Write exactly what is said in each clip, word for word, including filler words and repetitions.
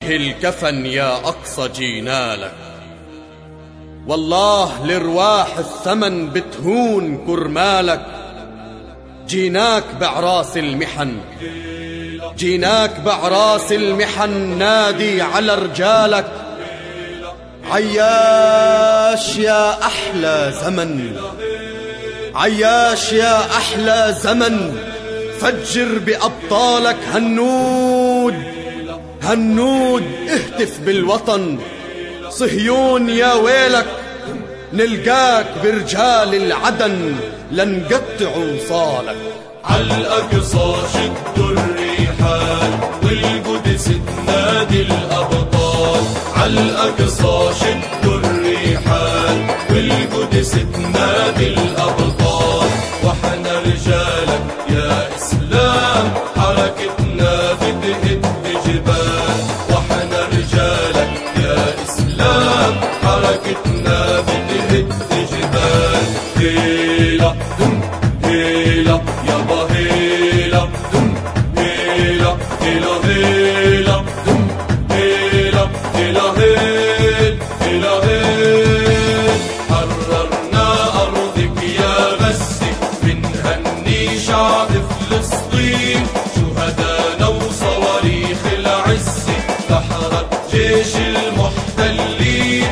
الكفن يا أقصى جينالك، والله لرواح الثمن بتهون كرمالك. جيناك بعراس المحن، جيناك بعراس المحن نادي على رجالك. عياش يا أحلى زمن، عياش يا أحلى زمن، فجر بأبطالك. هنود هنود اهتف بالوطن، صهيون يا ويلك، نلقاك برجال العدن لنقطع وصالك. عالأقصى شدوا الريحان والقدس تنادي الأبطال. عالأقصى شدوا الريحان والقدس تنادي الأبطال. وحنا رجالك يا إسلام، حركتنا بتهد جبال. وحنا رجالك يا إسلام، حركتنا بتهد جبال. هيلا دم هيلا يابا هيلا دم هيلا هيلا هيلا دم هيلا هيلا هيل هيلا هيل. حررنا أرضك يا غزة، بنهني شعب فلسطين. شهدانا وصواريخ العزة دحرت جيش المحتلين.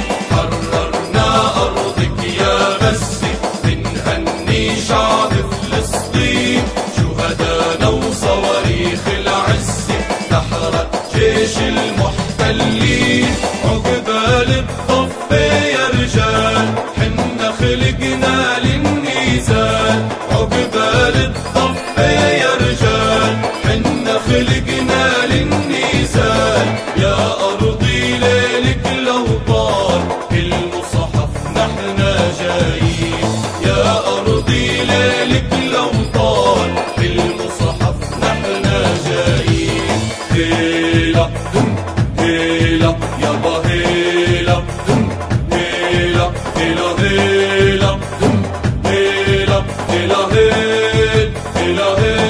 حررنا أرضك يا غزة، بنهني شعب فلسطين. شهدانا وصواريخ العزة دحرت جيش المحتلين. عقبال الضفة يا رجال، حنا خلقنا للنزال. عقبال الضفة يا رجال، حنا خلقنا للنزال. يا أرضي ليلك لو طال المصحف نحنا جايين. يا أرضي ليلك لو طال المصحف نحنا جايين. هيلا دم هيلا يابا هيلا دم هيلا هيلا هيلا دم هيلا هيلا هيل هيلا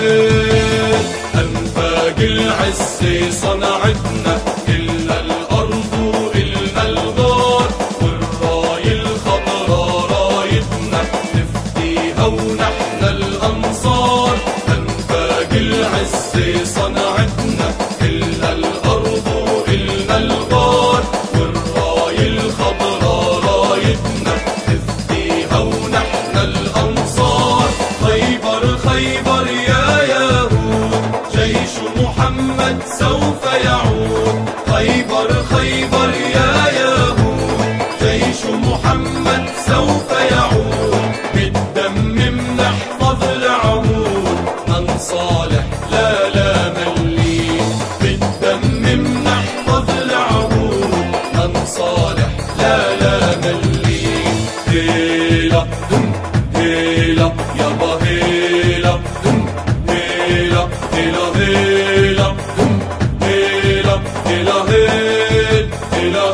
هيل. أنفاق العزة صنعتنا، إلا الأرض وإلنا الغار. والراية الخضراء رايتنا، نفديها ونحن الأنصار. أنفاق العزة صنعتنا، إلا الأرض وإلنا الغار. والراية الخضراء رايتنا، نفديها ونحن الأنصار. خيبر خيبر يا يهود، جيش محمد سوف يعود. خيبر خيبر يا يهود، جيش محمد سوف يعود. بالدم منحفظ العهود، من صالح لا لا ملين. بالدم منحفظ العهود، من صالح لا لا ملين. هيلا دم هيلا يابا هيلا دم هيلا هيلا هيلا دم هيلا هيلا هيل هيلا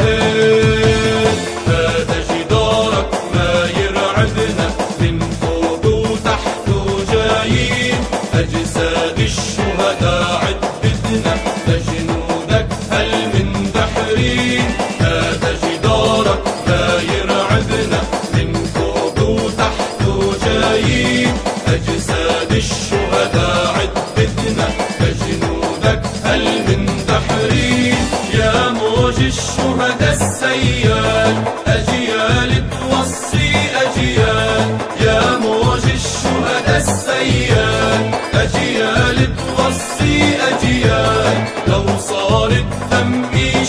هيل. هذا جدارك ما يرعبنا، من فوق وتحت وجايين. أجساد الشهداء عدتنا، لجنودك هل من دحرين. هذا جدارك ما يرعبنا، من فوق وتحت وجايين. أجساد الشهداء عدتنا، لجنودك هل من دحرين. يا موج الشهداء السيال، أجيال توصي أجيال. يا موج الشهداء السيال، أجيال توصي أجيال. لو صار الدم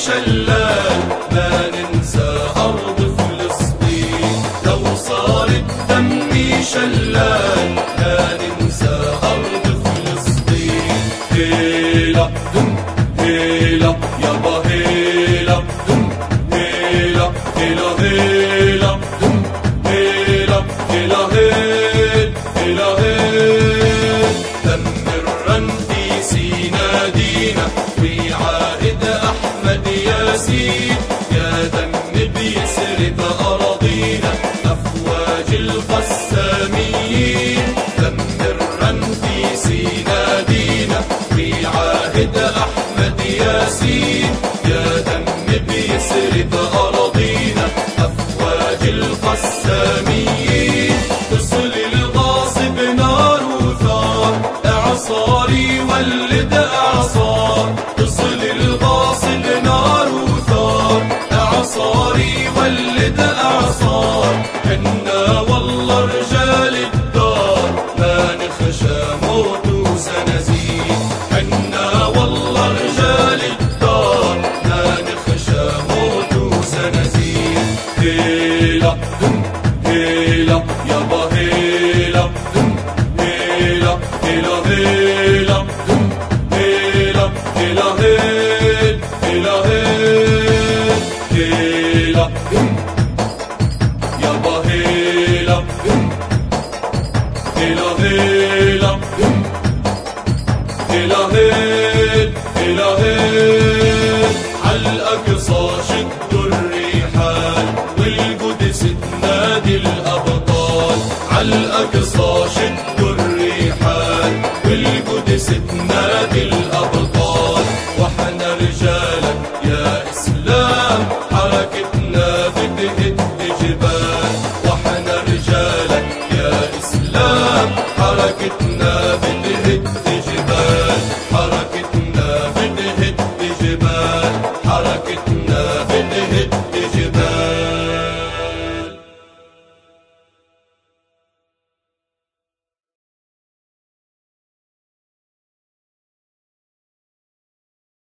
شلال، ما ننسى أرض فلسطين. لو صار الدم شلال، لا ننسى أرض فلسطين. هيلا دم هيلا يابا هيلا دم هيلا هيلا هيلا دم هيلا هيلا هيل هيلا هيل. دمرا في سينا دينا، وعاهد أحمد ياسين. يا دم بيسرب أراضينا، أفواج القسامين. دمرا في سينا دينا، وعاهد أحمد ياسين. يا والقدس تنادي الأبطال. وحنا رجالك يا إسلام حركتنا بتهد جبال. وحنا رجالك يا إسلام حركتنا